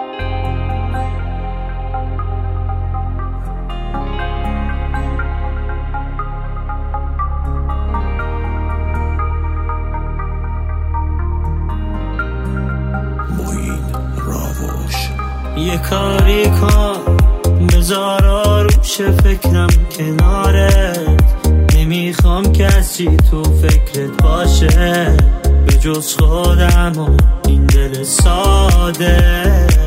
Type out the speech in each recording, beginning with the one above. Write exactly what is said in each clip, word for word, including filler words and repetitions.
یه کاری کن بذار آروش فکرم کنارت، نمیخوام کسی تو فکرت باشه به جز خودم و این دل ساده.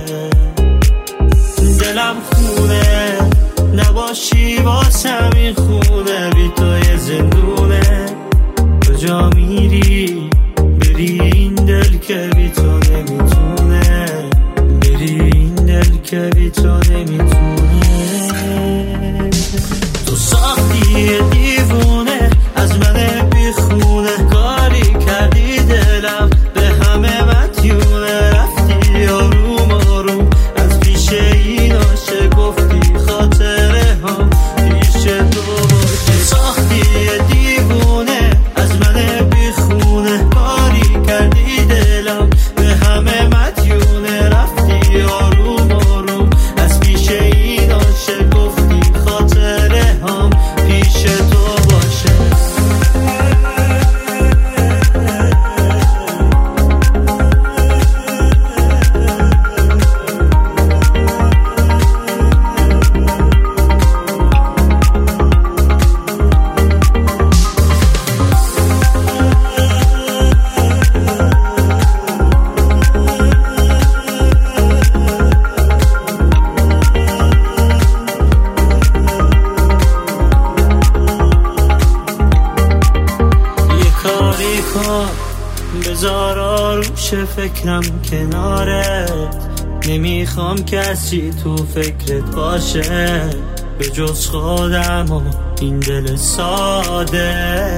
دلم خونه نباشی واسم این خونه، بی تو یه زندونه. کجا میری بری این دل که بی تو نمیتونه، بری این دل که بی تو نمیتونه. تو ساختی دیوونه از من بیخونه، کاری کردی دلم به همه مدیونه. رفتی آروم آروم از پیش این آشه، گفتی خاطره هم پیش تو باشه. ساختی دیوونه از من بیخونه، کاری کردی دلم به همه مدیونه. رفتی آروم آروم از پیش این آشه، گفتی خاطره هم پیش تو باشه. بذار آروش فکرم کنارت، نمیخوام کسی تو فکرت باشه به جز خودم و این دل ساده.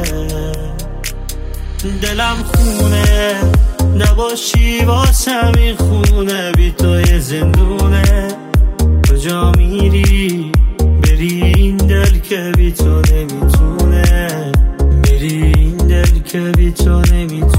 دلم خونه نباشی واسم این خونه، بی تو یه زندونه. کجا میری بری این دل که بی تو نمیتونه، بری این دل که بی تو نمیتونه.